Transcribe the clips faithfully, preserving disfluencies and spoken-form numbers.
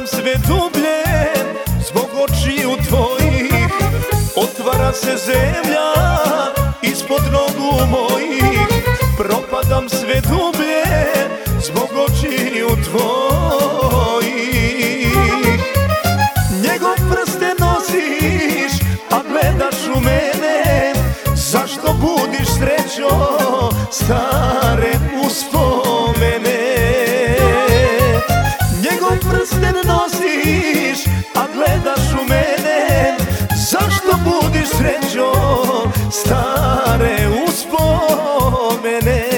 Propadam sve dublje zbog očiju tvojih. Otvara se zemlja ispod nogu mojih. Propadam sve dublje zbog očiju tvojih. Njegov prsten nosiš, a gledaš u mene. Zašto budiš srećo stare uspomene? Njegov prsten nosiš, a gledaš u mene. Zašto budiš srećo stare uspomene?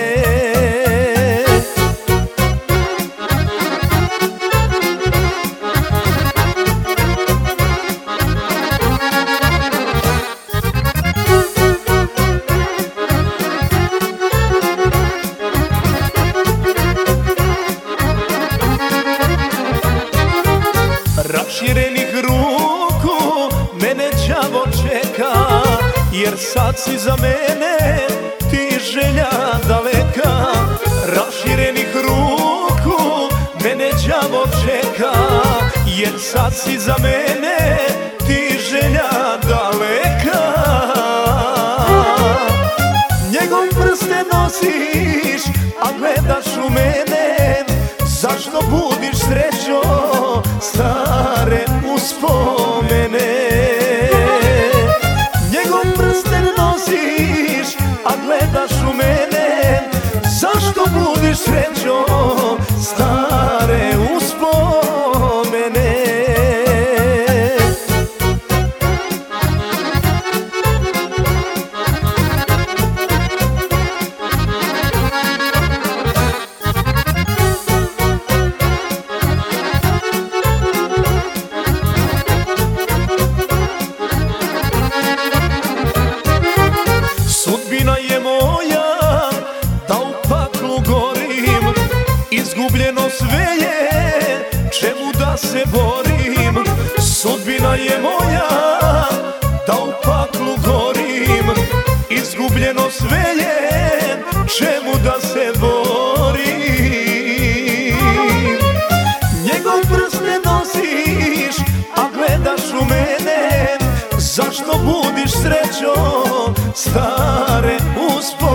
Raširenih ruku mene đavo čeka, jer sad si za mene ti želja daleka. Raširenih ruku mene đavo čeka, jer sad si za mene ti želja daleka. Njegov prsten nosiš, a gledaš u mene. Zašto budiš srećo stare uspomene? Njegov prsten nosiš, a gledaš u mene. Zašto budiš srećo stare uspomene? Sudbina je moja da u paklu gorim. Izgubljeno sve je, čemu da se borim. Sudbina je moja da u paklu gorim. Izgubljeno sve je, čemu da se borim. Njegov prsten nosiš, a gledaš u mene. Zašto budiš srećo stare uspomene?